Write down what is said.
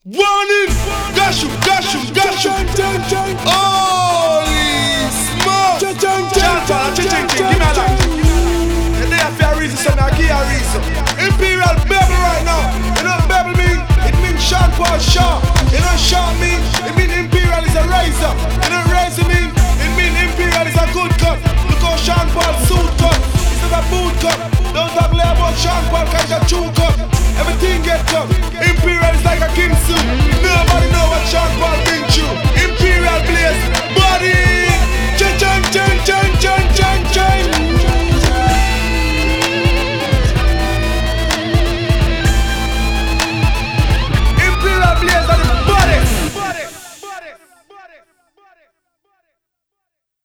Warning! Dash you, dash you, dash you. Holy smoke! Chantal, give me a light. And they have a reason, so I give a reason. Imperial Babel right now. You know what Babel mean? It means Sean Paul Shaw. You know what Shaw mean? It means Imperial is a razor. You know what razor mean? It means Imperial is a good cut. Look how Sean Paul suit cut. It's not a boot cut. Don't talk about Sean Paul because it's a true cut. Everything get cut.